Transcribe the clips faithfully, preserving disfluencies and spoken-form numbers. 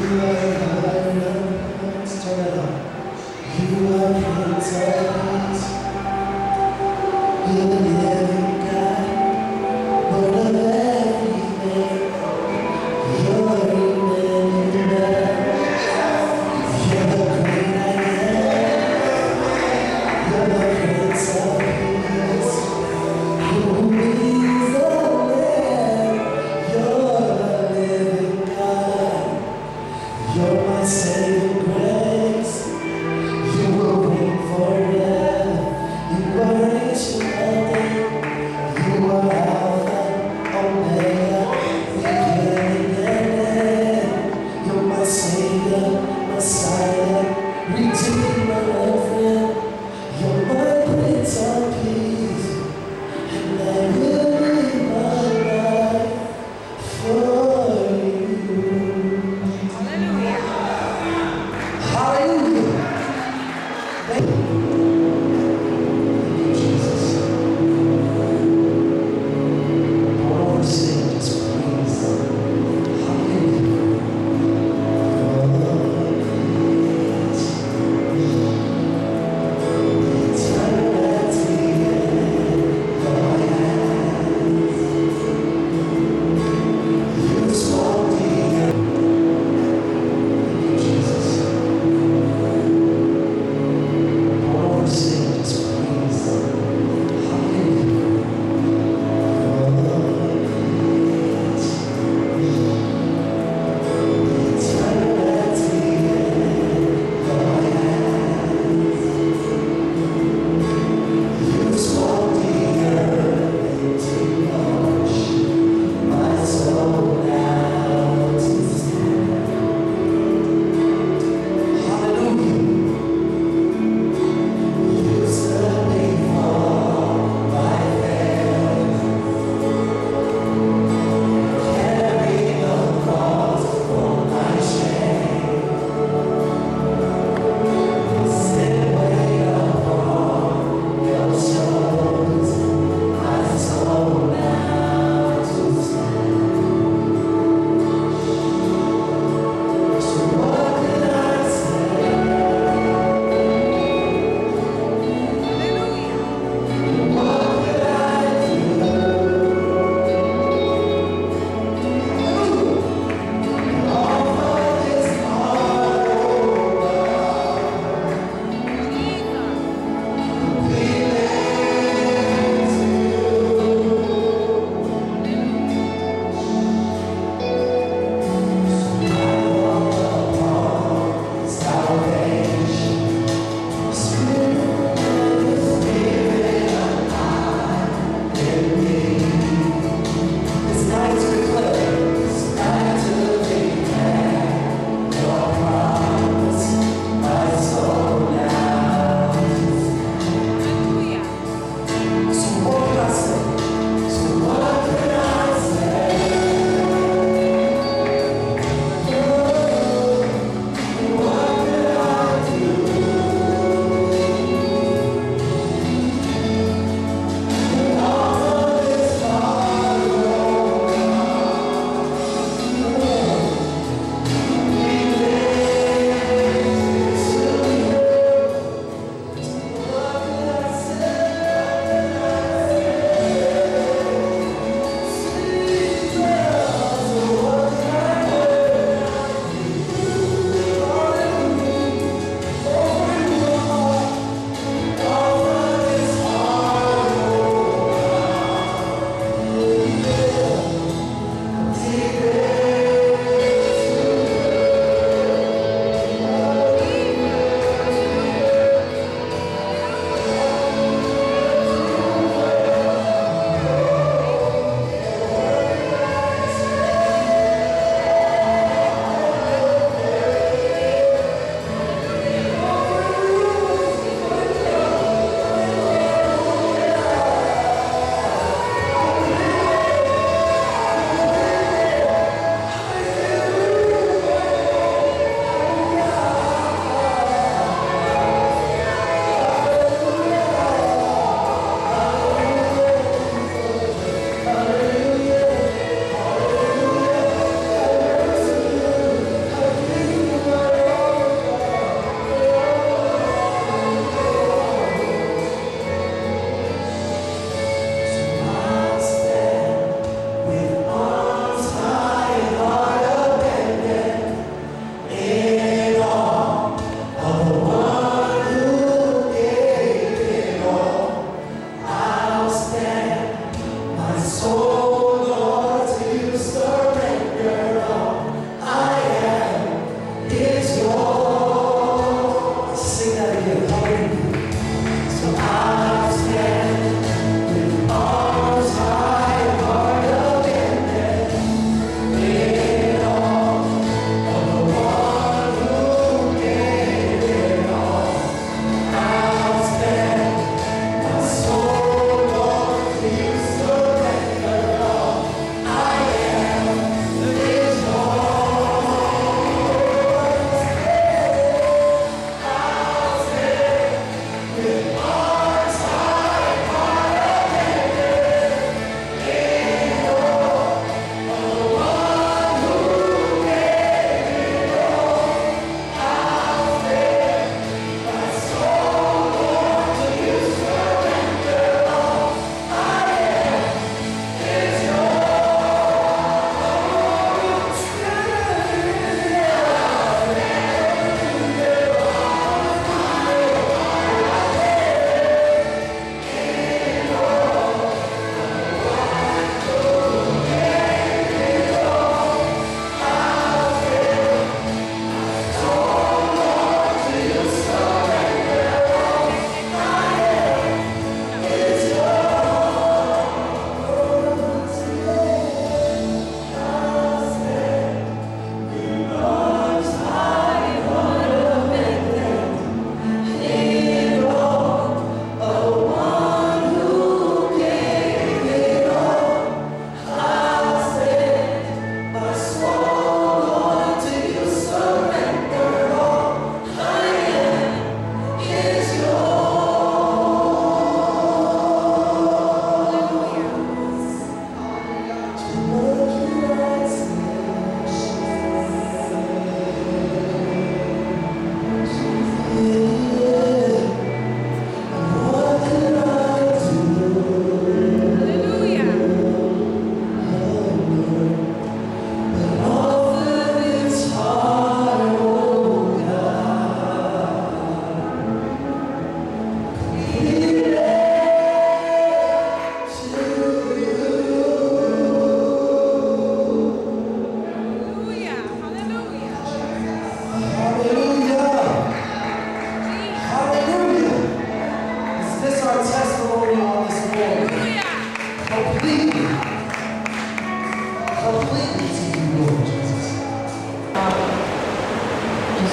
Saving grace, you will reign forever. You are rich in heaven.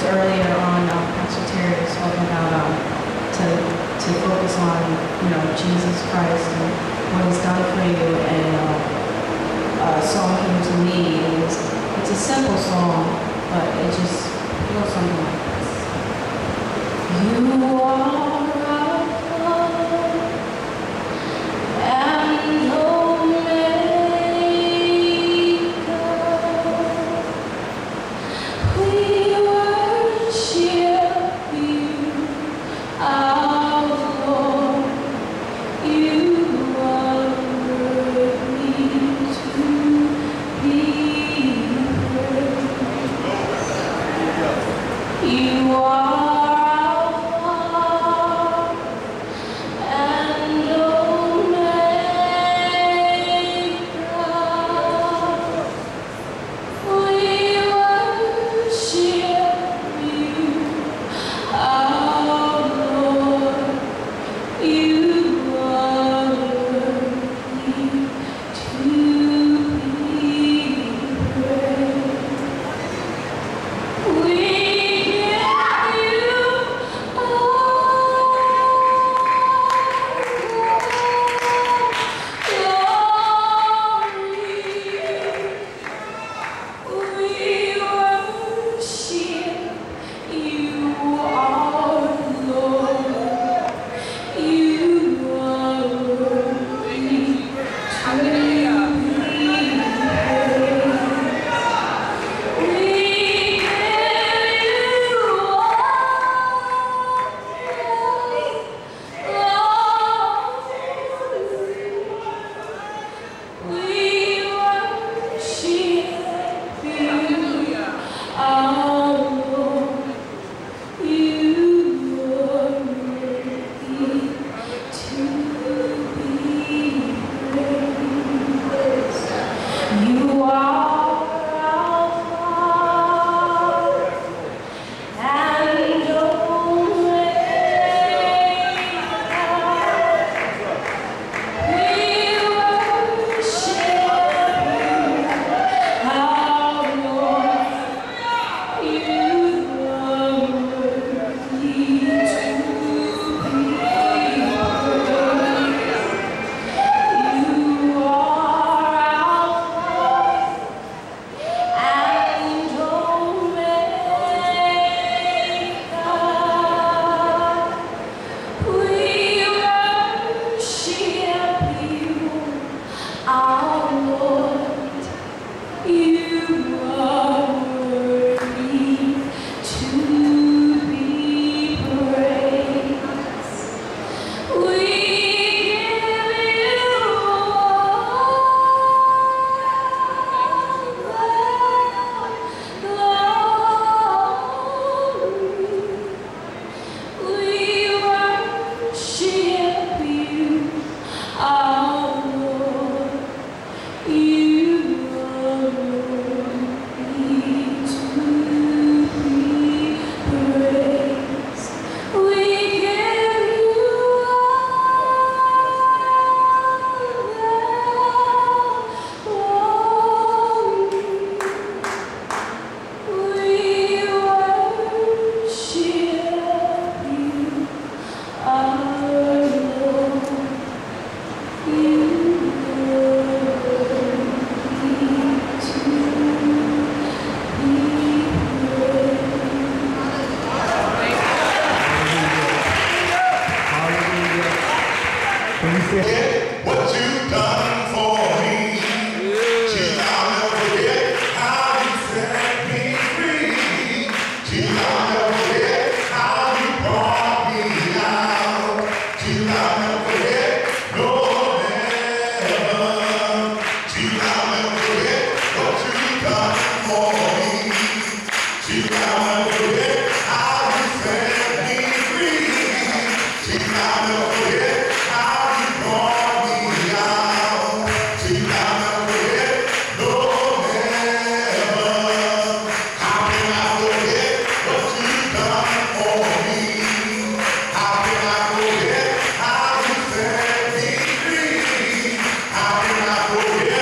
earlier on, um, Pastor Terry was talking about um, to to focus on, you know, Jesus Christ and what He's done for you. And uh, a song came to me. And it's, it's a simple song, but it just goes something like this. You are you are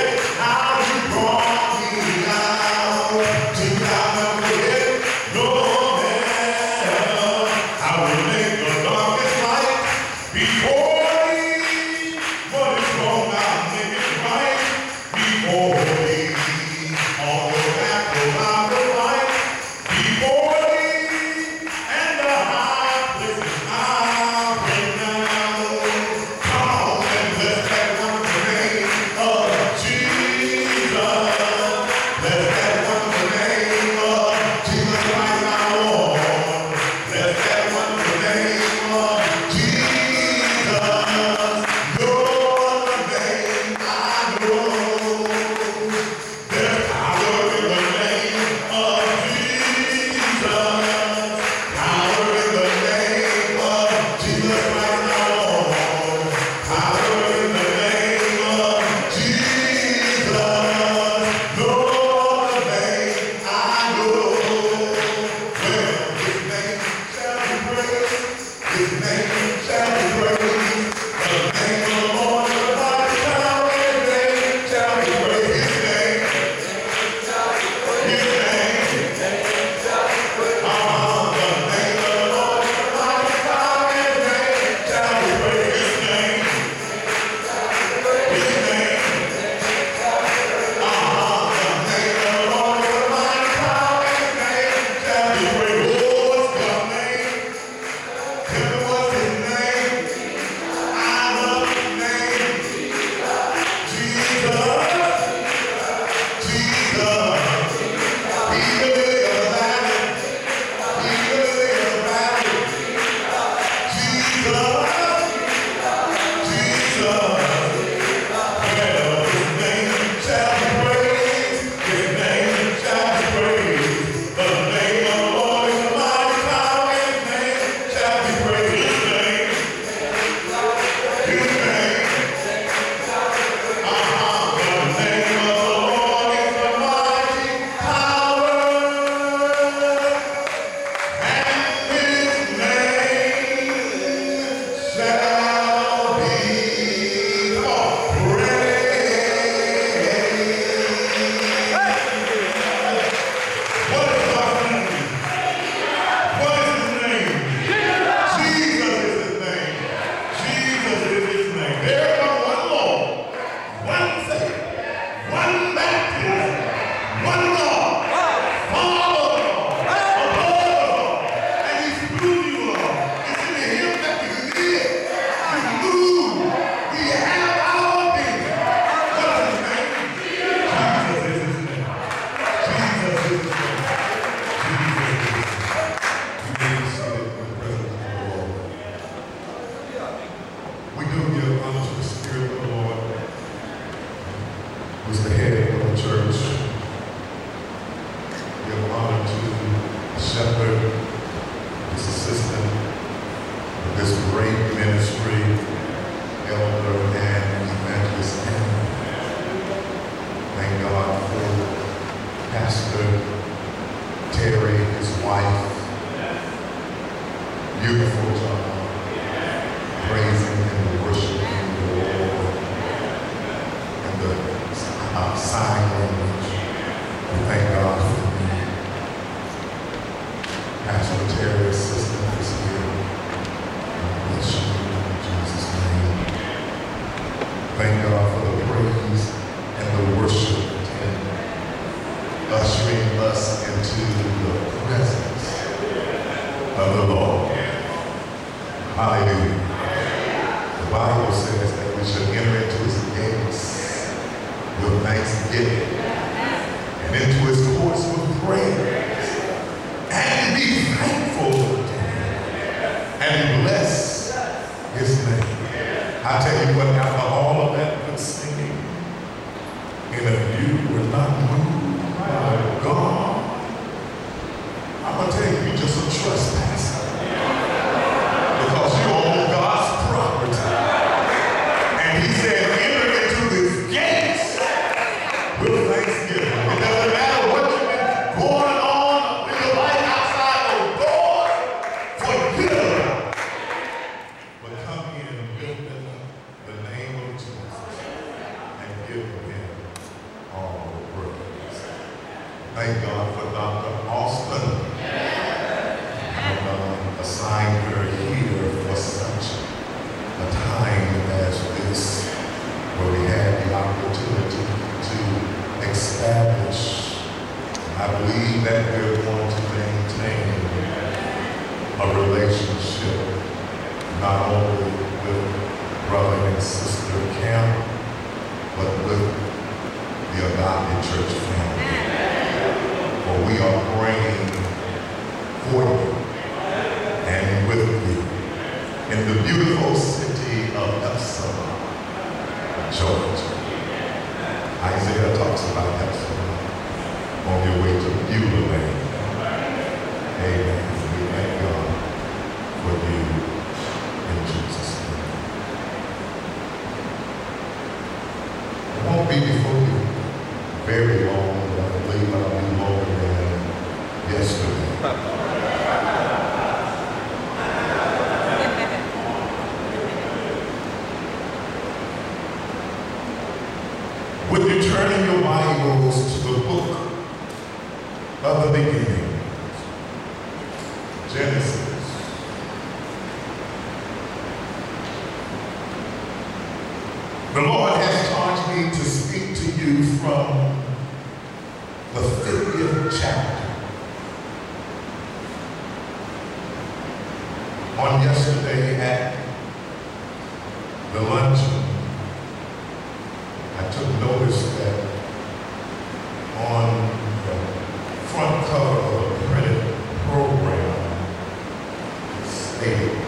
No. great ministry, Elder and Evangelist Ann. Thank God for Pastor Terry, his wife. Beautiful job, praising and worshiping the Lord and the uh, sign language. We thank God for me. Pastor Terry's sister is here. God bless you in Jesus' name. Thank God for the praise and the worship and ushering us into the presence of the Lord. Hallelujah. The Bible says that we should enter into his gates with thanksgiving and into his courts with praise and be thankful to him and bless his name. I tell you what, after all of that good singing, and if you were not moved by God, I'm going to tell you, you're just a trespasser. Because you own God's property. And he said, enter into his gates with thanksgiving. It doesn't matter what you've been going on in your life outside those doors, forget about it. But come in lifting up the name of Jesus and give him all the praise. Thank God for Doctor Austin. And, uh, assigned her here for such a time as this, where we had the opportunity to establish. I believe that we're going to maintain a relationship not only with brother and sister Camp, but with the Agape Church family. For we are praying for you and with you in the beautiful city of Epsilon, Georgia. Isaiah talks about Epsilon on your way to Beulah Land. Amen. We thank God for you in Jesus' name. I won't be before you very long, but I believe I'll be longer than yesterday. Would you turn in your Bibles to the book of the beginning, Genesis. The Lord has charged me to speak to you from the fiftieth chapter. On yesterday at the luncheon, I took notice that on the front cover of a printed program, it stated,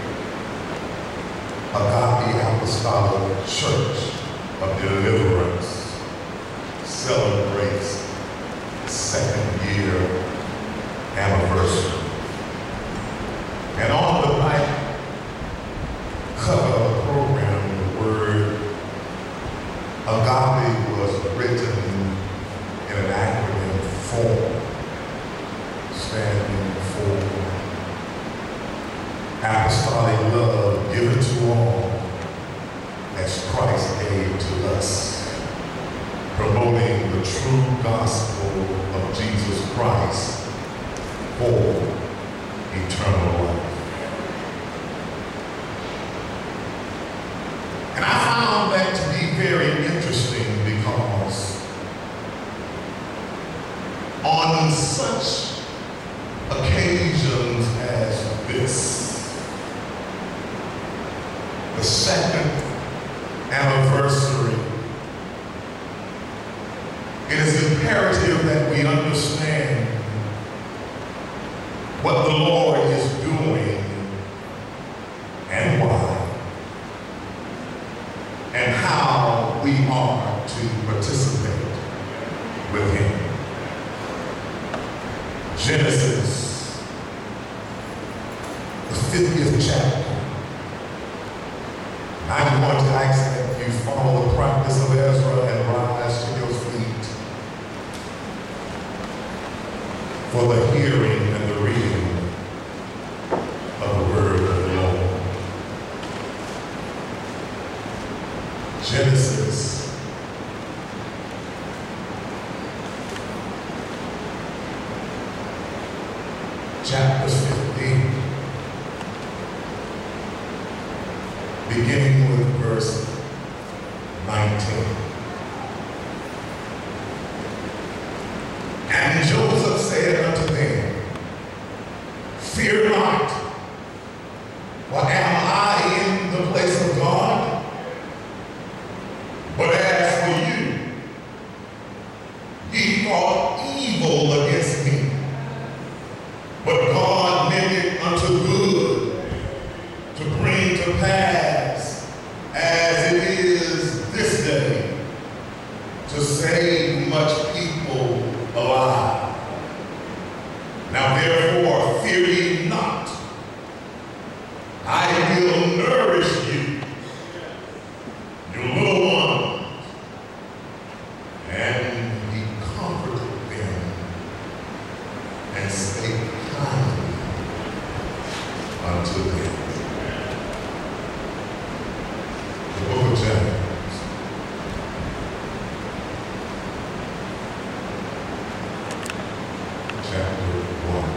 Agape Apostolic Church of Deliverance celebrates second year anniversary. And on the right cover of the program, the word Agape was written in an acronym form, standing for apostolic love given to all as Christ gave to us, promoting the true gospel of Jesus Christ for eternal life. And I found that to be very interesting because on such occasions as this, the second anniversary, it is imperative that we understand what the Lord is doing and why, and how we are to participate with him. Genesis, the fiftieth chapter, I'm going to ask that you follow the practice of Ezra and rise to your feet for the hearing and the reading of the word of the Lord. Genesis chapter fifteen, beginning with verse nineteen. And Joseph said unto them, fear not, for am I in the place of God? But as for you, ye thought evil against me, but God meant it unto good, to bring to pass, as it is this day, to save much people alive. Now therefore fear ye not, I will nourish you, your little ones. And he comforted them and spake kindly unto them. The book of James, chapter one,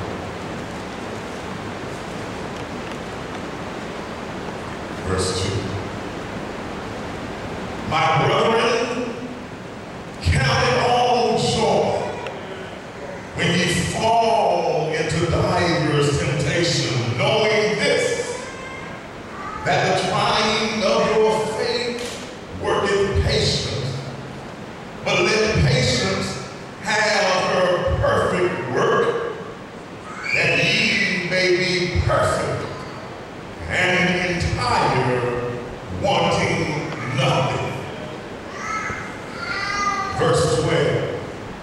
verse two. My brethren, count it all joy when ye fall into divers temptation, knowing this, that the trying of your faith worketh patience. But let patience have her perfect work, that ye may be perfect and entire, wanting nothing. Verse twelve.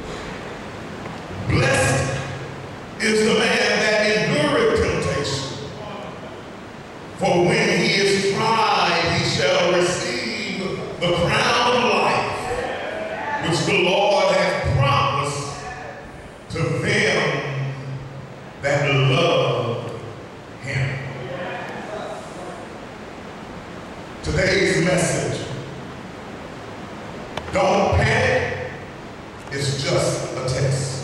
Blessed is the man that endureth temptation, for when he is tried, he shall receive the crown of life, which the Lord hath promised to them that love him. Today's message: don't panic, it's just a test.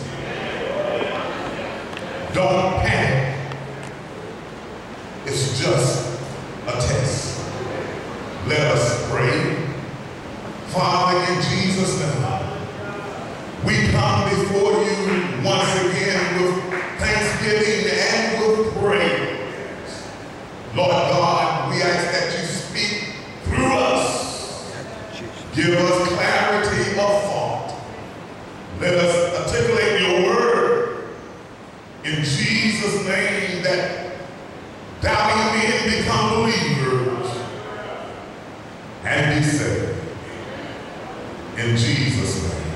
Don't panic, it's just a test. Let us pray. Father, in Jesus' name, we come before you once again with thanksgiving and with praise. Lord God, we ask that you speak through us. Give us clarity of thought. Let us articulate your word in Jesus' name, that doubting men become believers and be saved. In Jesus' name,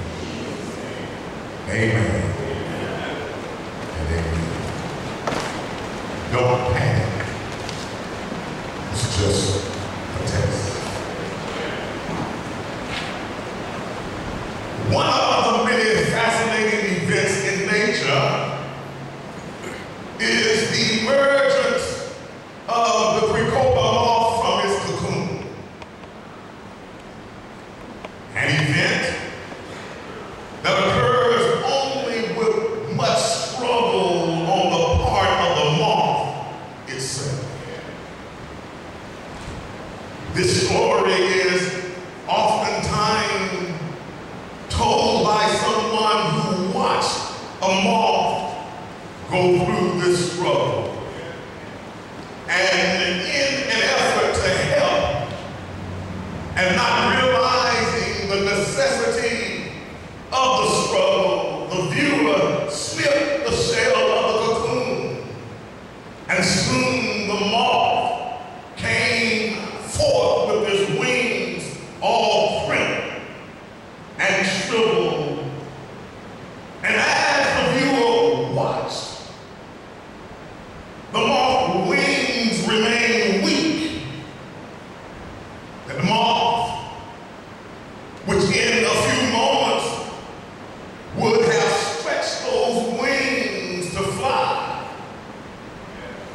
amen and amen. Don't panic. It's just a test. One of the many fascinating events in nature is the emergence of the Cricopa moth from its cocoon. An event that occurs only with much struggle on the part of the moth itself. This story is oftentimes told by someone who watched a moth go through this struggle. And in an effort to help, and not realizing the necessity of the struggle, the viewer snipped the shell of the cocoon, and soon the moth came forth with his wings all crimped and shriveled. And as the viewer watched, the moth's wings remained weak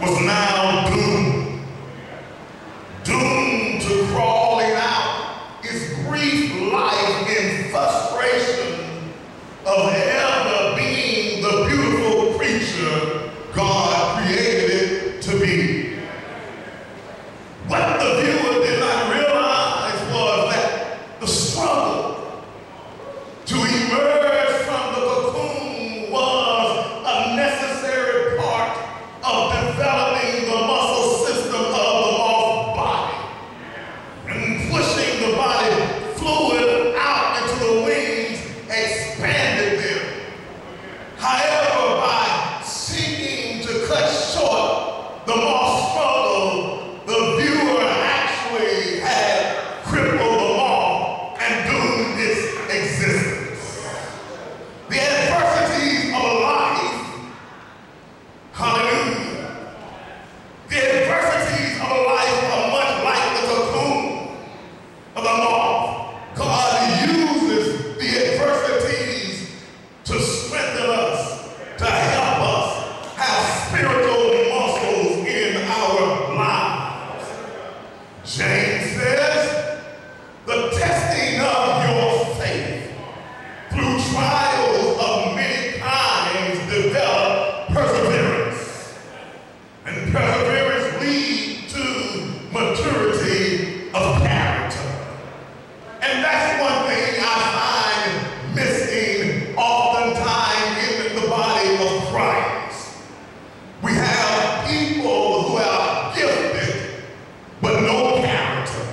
was now doomed, doomed to crawling out its brief life in frustration of ever being the beautiful creature God created it to be. What the viewer did not realize was that the struggle to emerge from the cocoon was a necessary part of developing the muscle system of the moth body and pushing the body fluid out into the wings expanded them. However, by seeking to cut short the moth struggle, the viewer actually had crippled the moth and doomed its existence. The adversities of life, hallelujah, the adversities of life are much like the cocoon of the moth. God uses the adversities to strengthen us, to help us have spiritual muscles in our lives. James says, the testing of your faith through trials of many kinds develop perseverance, and perseverance leads to maturity of character. And that's one thing I find missing oftentimes in the body of Christ. We have people who are gifted, but no character.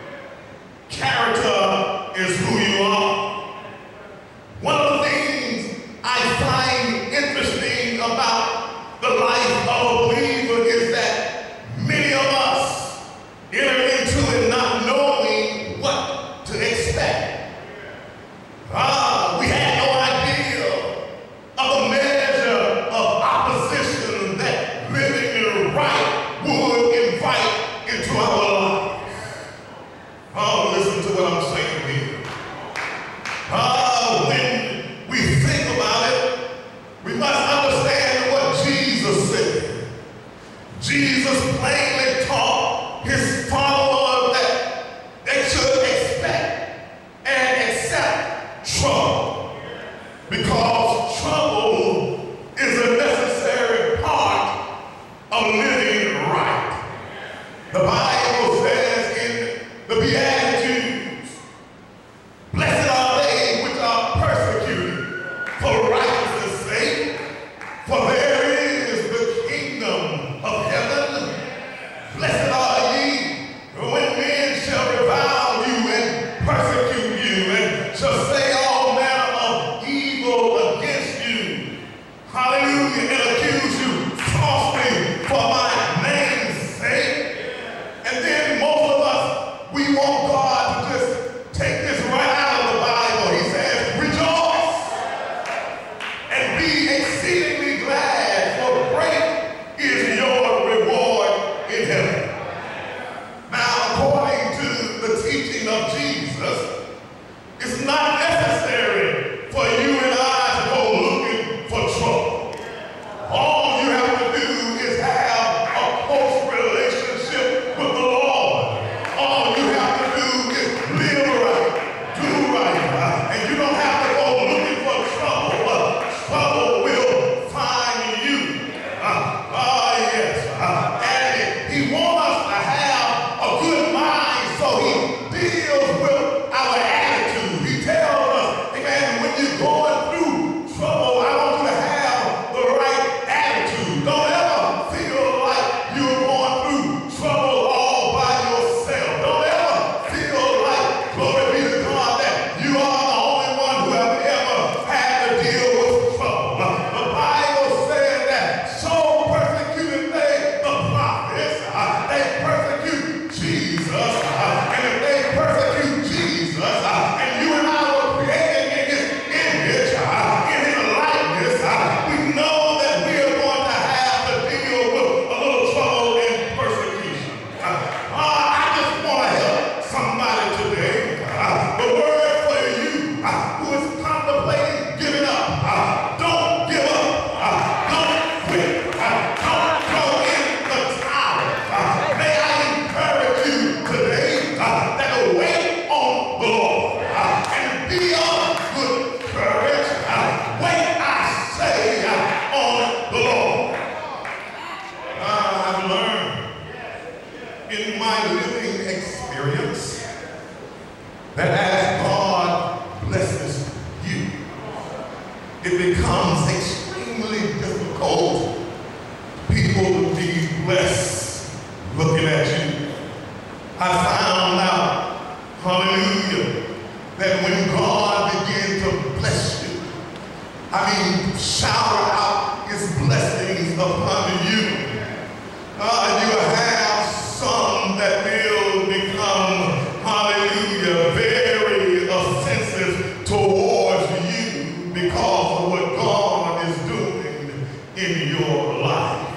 Character is who you are. One of the things I find interesting about the life of a believer is that many of us enter into it not knowing what to expect. Ah, we had no idea of the measure of opposition that living right would invite into our lives. Oh, listen to what I'm saying here. Ah, when we think about it, we must understand what Jesus said. Jesus plainly taught his followers that they should expect and accept trouble, because trouble is a necessary part of living right. The Bible says in the Beatitudes, blessed are they which are persecuted for righteousness' sake, for there is the kingdom of heaven. Blessed are ye when men shall revile you and persecute you and shall say all manner of evil against you. Hallelujah. And accuse you falsely for my in my living experience that as God blesses you, it becomes extremely difficult for people to be blessed looking at you. I found out, hallelujah, that when God began to bless you, I mean, shower out his blessings upon you, uh, you have some that will become, hallelujah, very offensive towards you because of what God is doing in your life.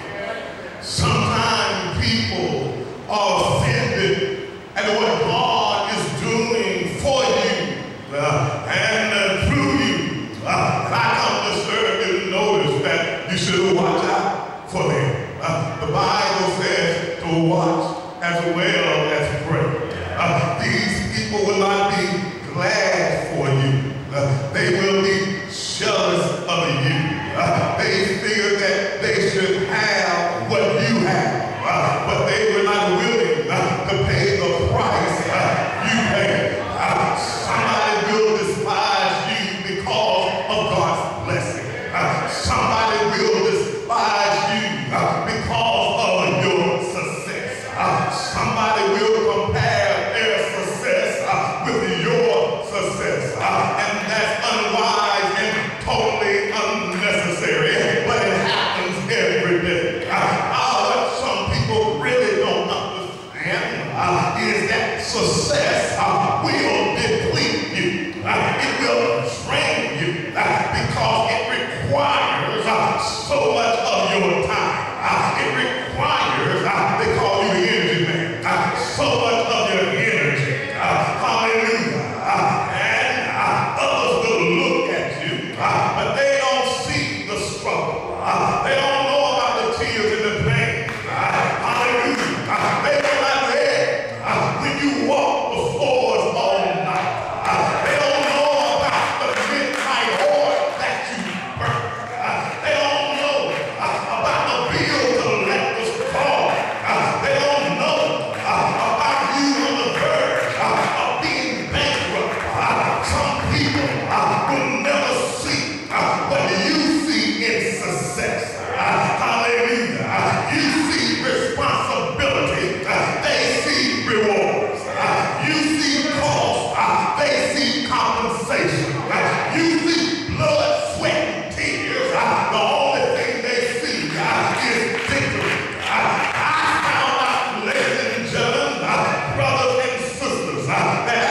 Sometimes people are offended at what God is doing for you uh, and uh, through you. Uh, and I come to serve you to notice that you should watch out for them. Uh, the Bible says to watch as well as pray. Uh, these people will not be glad for you. Uh, they will be jealous of you. Uh, they figure that they should have what you have, uh, but they were not willing uh, to pay the price uh, you pay. Uh, somebody will despise you because of God's blessing. Uh, somebody will despise you uh, because of your success. Uh, somebody will compare their success uh, with your success. Uh, and that's unwise and totally unnecessary, but it happens every day. Uh, uh, what some people really don't understand uh, is that success uh, will deplete you. Uh, it will drain you uh, because it requires uh, so much of your time. Uh, it requires, uh, they call you the energy man, uh, so much of your energy. Uh, hallelujah. Uh, and uh, others will look at you, uh, but they don't see the struggle. Uh, they don't know about the tears and the pain. Uh, hallelujah. Uh, they were not there uh, when you walk the floors all night. Uh, they don't know about the midnight oil that you burn. Uh, they don't know uh, about the bill to let us fall. Uh, they don't know uh, about you on the verge uh, of being bankrupt. Uh, some people uh, will never see uh, what you see in success. Uh, hallelujah. Uh, you see responsibility. Uh, they see rewards. Uh, you see cost. Uh, they see compensation. Uh, you see blood, sweat, and tears. Uh, the only thing they see uh, is victory. Uh, I found out, ladies and gentlemen, uh, brothers and sisters, uh, that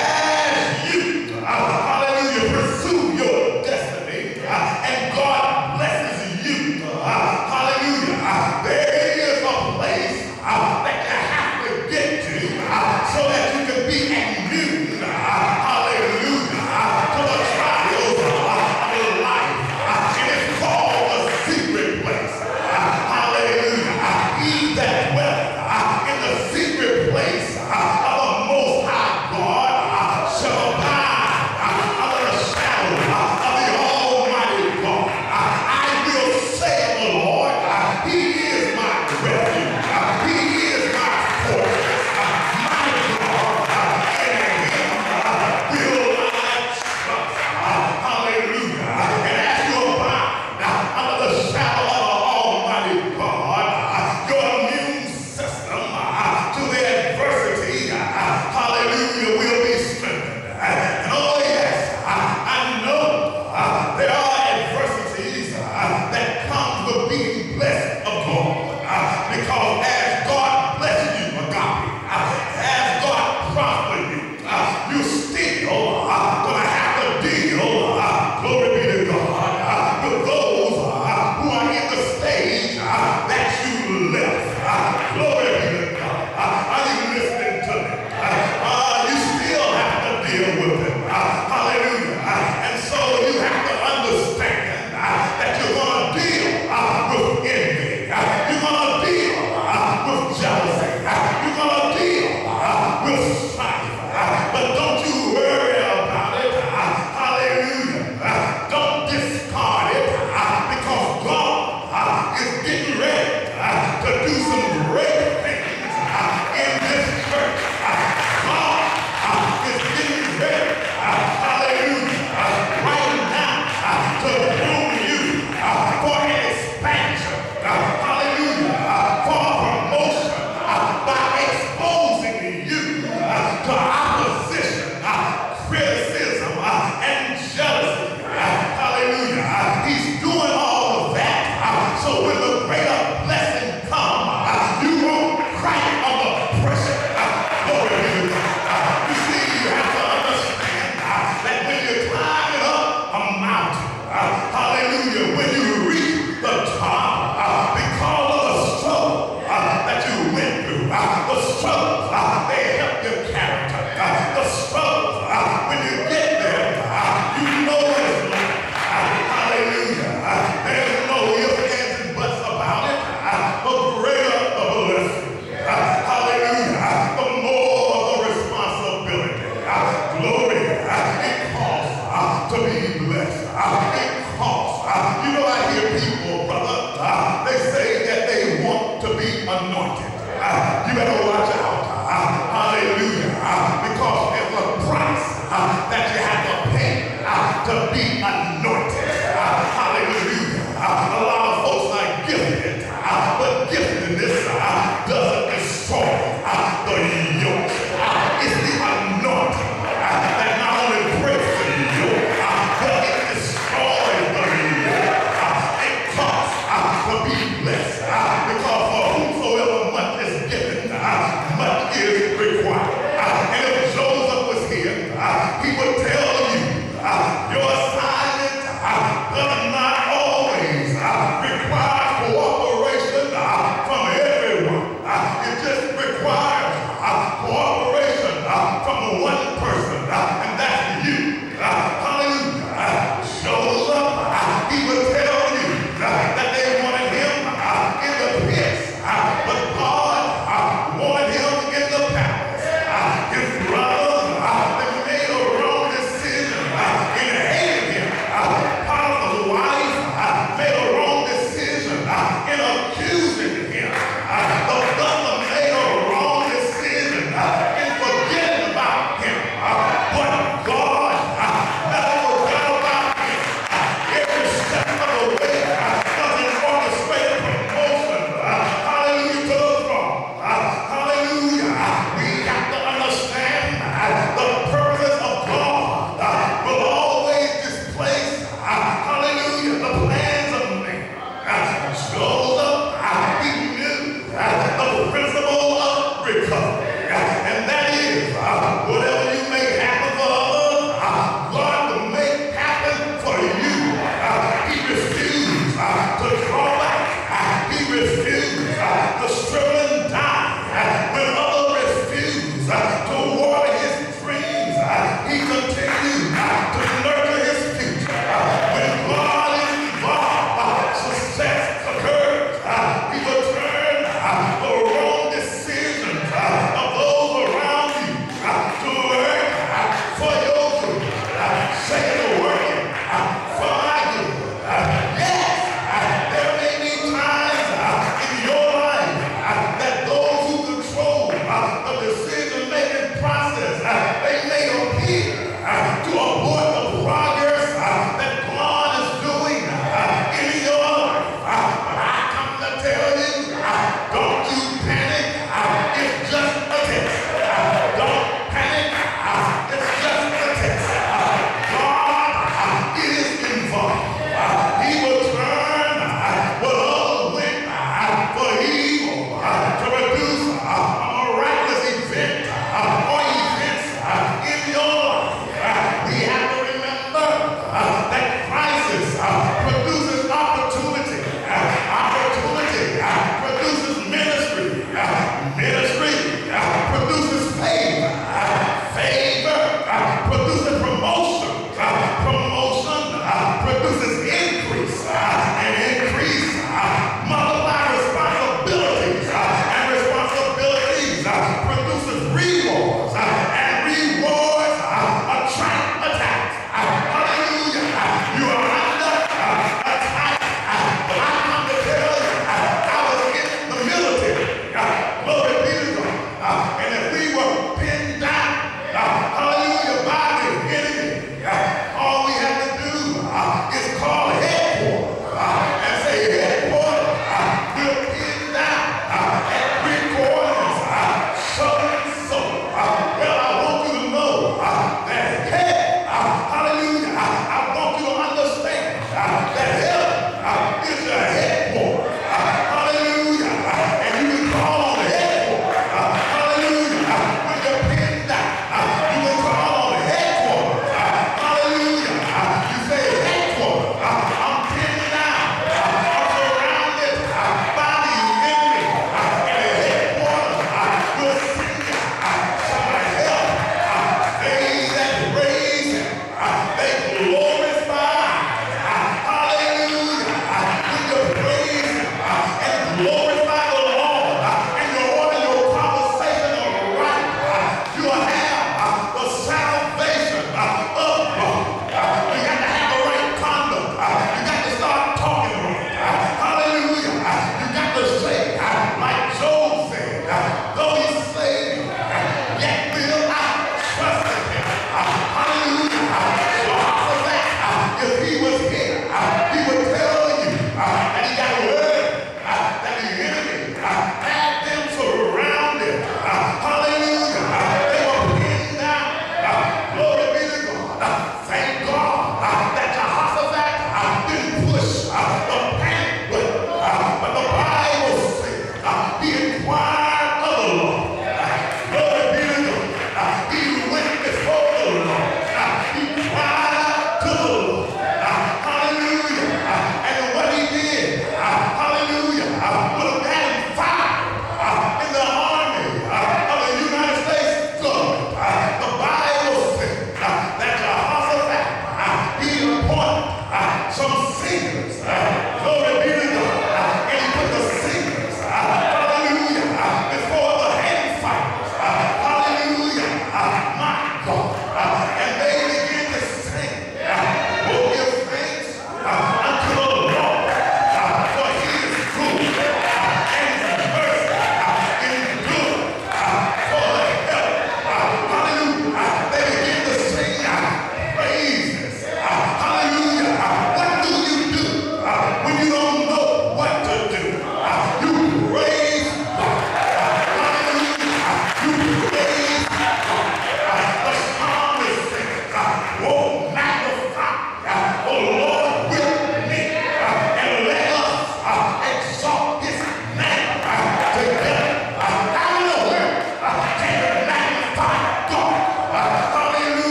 as you, uh, hallelujah, pursue your destiny uh, and God blesses you, uh, hallelujah, uh, there is a place uh, that you have to get to uh, so that you can be immune, uh, hallelujah, uh, to the trials uh, of life. Uh, and it's called a secret place. Uh, hallelujah. Uh, he that dwelleth uh, in the secret place uh, of the Most High God uh, shall abide uh, under the shadow uh, of the Almighty God. Uh, I will say of the Lord, uh, he is my refuge. Uh, he is my fortress. Uh, my God, uh, in him uh, will I trust. Uh, hallelujah. And as you abide uh, under the shadow of the Almighty God, uh, your immune system uh, to the adversity, uh, hallelujah, will be strengthened. Uh, and oh yes, uh, I know uh, there are adversities uh, that come with being blessed of God. Uh, because as God bless you, agape, uh, as God prosper you, uh, you still uh, going to have to deal, uh, glory be to God, uh, with those uh, who are in the stage uh, that you left. Uh, glory be to God. Uh, are you listening to me? Uh, uh, you still have to deal with them. Uh, hallelujah. Uh, and so you have to understand uh, that you're going to deal uh, with envy. Uh, you're going to deal uh, with jealousy. Uh, you're going to deal uh, with strife. Uh, but don't you worry about it. Uh, hallelujah. Uh, don't discard it uh, because God uh, is getting ready uh, to do some great things uh, in this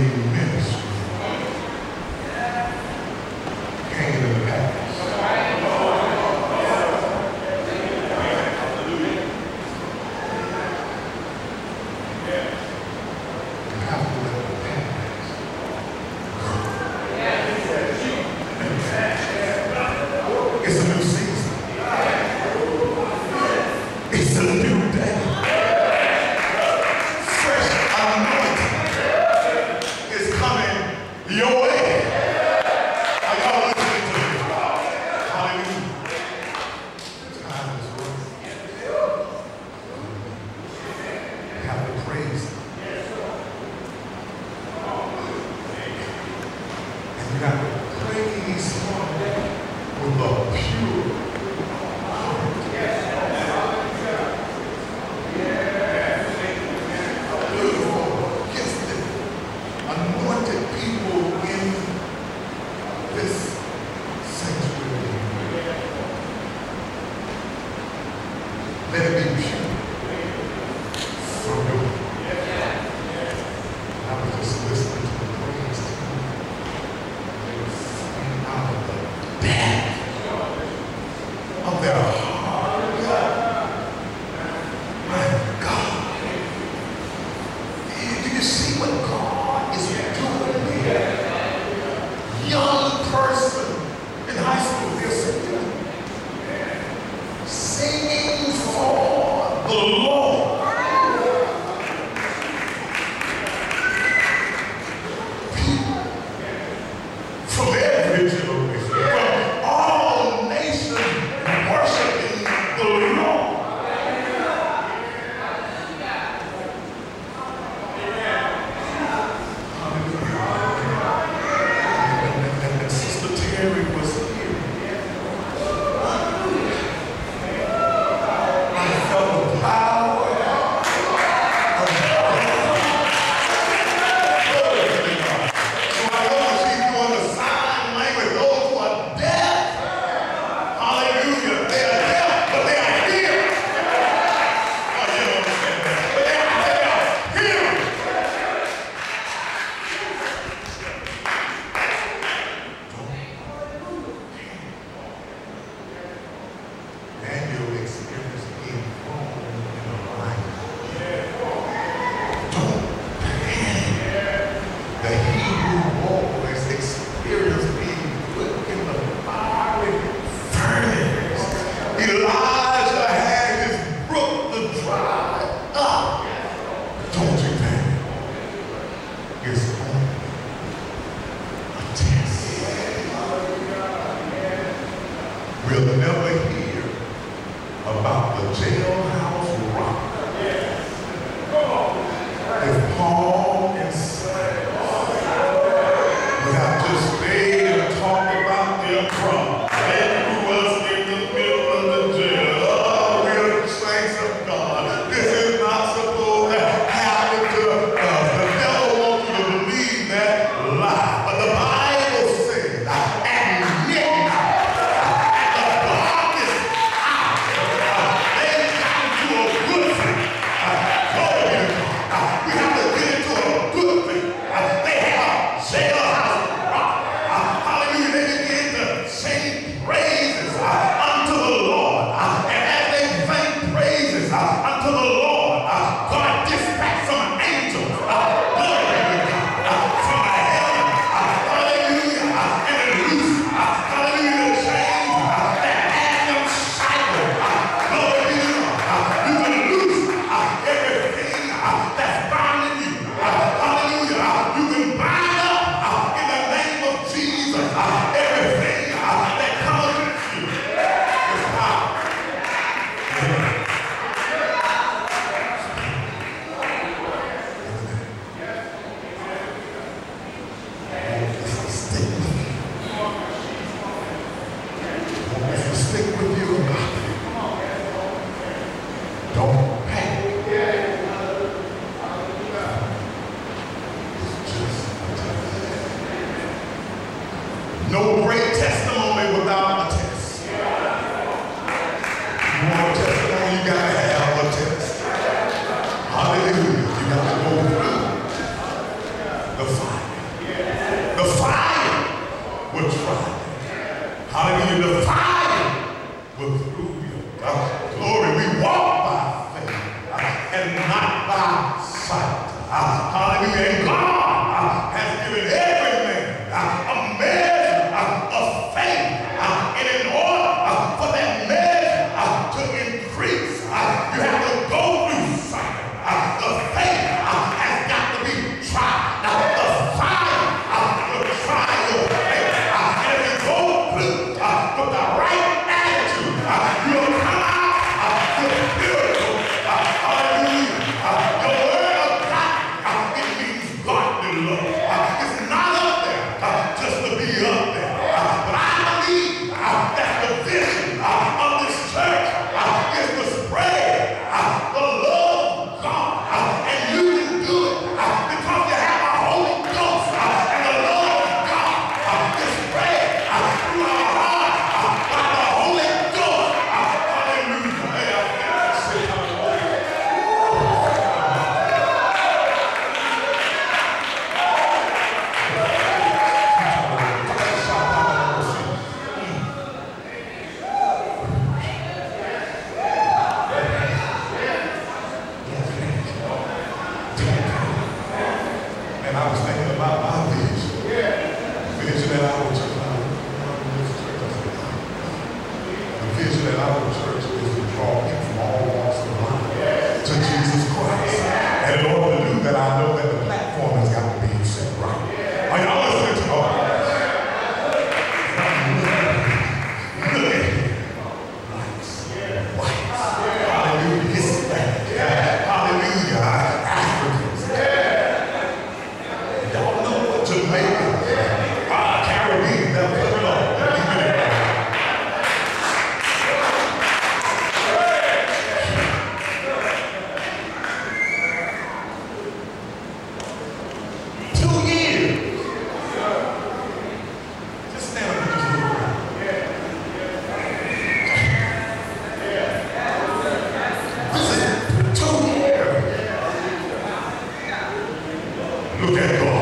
ministry hanging in the past. It's a new season. It's a new day. Fresh anointing is coming your way. Are y'all listening to me? Hallelujah. Time is running. We have to praise Him. And we have to praise Him with a pure heart. Beautiful, gifted, anointed people in this sanctuary. Let it be pure from your heart. I was just listening to the praise team. They were singing out of the depth of their heart. My God. Do you see what God is doing here? Young person in high school, they're singing, singing for the Lord. People from every generation, from all nations, worshiping the Lord. And Sister Terry was here. I felt the power of God. So I know she's doing the sign language. Those who are deaf, hallelujah, they are deaf, but they are here. Oh, you don't understand that. But they are, they are here. And you'll experience being thrown in a line. Don't panic. The Hebrew boys experienced being put in the fiery furnace. Elijah had his brook to dry up. Don't you panic. It's only a test. We'll never hear about the jailhouse rock if Paul and Silas would have just stayed and talked about their problem. And who was in the middle of the jail. Oh, we are the saints of God. This is not supposed to happen to us. The devil wants you to believe that lie. But the Bible says, at midnight, at the darkest hour, they got into a good thing. Glory to God. We have to get into a good thing. They have a jailhouse rock. Hallelujah. They begin to sing praises unto the Lord. And as they sing praises unto the Lord, God dispatched some angels. Glory to God. From heaven. Hallelujah. And it loosed. Hallelujah. The chains that had them shackled. Glory to God. You can loose everything that's binding you. Hallelujah. You can bind up in the name of Jesus everything that comes with you. It's power. Stick with you. If you stick with you or not, don't panic. It's just a test. No great testimony without a test. You want a testimony, you got to have a test. Hallelujah. You got to go through the fire. The fire will try. Hallelujah. The fire will prove you. Uh, glory. We walk by faith uh, and not by sight. Uh, hallelujah. And God uh, has given every man uh, a measure uh, of faith. Uh, and in order uh, for that measure uh, to increase, uh, you have to go through something. Uh, the faith uh, has got to be tried. Uh, the fire uh, will try your faith. Uh, and if you go through uh, with the right attitude, uh, you'll come out uh, with beautiful. Uh, hallelujah. Uh, the word of God, uh, it means godly love. Uh, it's not up there uh, just to be up there. Uh, but I believe uh, that the vision uh, of this church uh, is to spread uh, the love of God. Uh, and you can do it uh, because you have the Holy Ghost uh, and the love of God uh, is spread uh, through our hearts uh, by the Holy Ghost. Uh, hallelujah. Hey, I can't say hallelujah. And I was thinking about my vision. Vision at our church. The vision at our church is to draw people from all walks of life to Jesus Christ. And in order to do that, I know that the platform has got to be set right. Are y'all listening to all this? Look at him. Nice. White. Hallelujah. Hispanic. Hallelujah. Africans. Y'all know what Jamaican, uh, Caribbean, they'll put it on. Two years. Just stand up and just look around. This is two years. Look at God.